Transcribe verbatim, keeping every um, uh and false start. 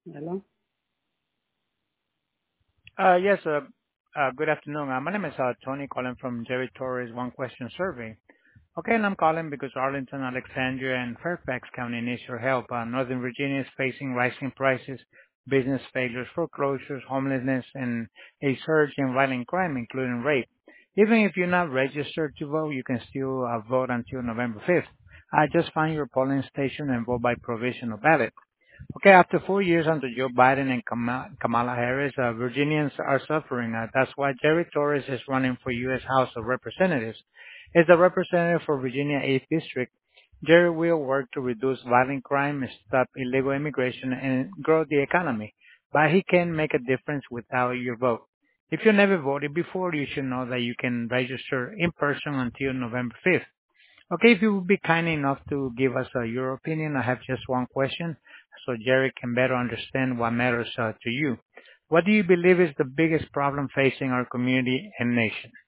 Hello? Uh Yes, uh uh good afternoon. Uh My name is uh Tony calling from Jerry Torres One Question Survey. Okay, and I'm calling because Arlington, Alexandria, and Fairfax County needs your help. Uh, Northern Virginia is facing rising prices, business failures, foreclosures, homelessness, and a surge in violent crime, including rape. Even if you're not registered to vote, you can still uh, vote until November fifth. Uh, just find your polling station and vote by provisional ballot. Okay, after four years under Joe Biden and Kama- Kamala Harris, uh, Virginians are suffering. Uh, that's why Jerry Torres is running for U S. House of Representatives. As the representative for Virginia eighth District, Jerry will work to reduce violent crime, stop illegal immigration, and grow the economy. But he can make a difference without your vote. If you never voted before, you should know that you can register in person until November fifth. Okay, if you would be kind enough to give us uh, your opinion, I have just one question so Jerry can better understand what matters uh, to you. What do you believe is the biggest problem facing our community and nation?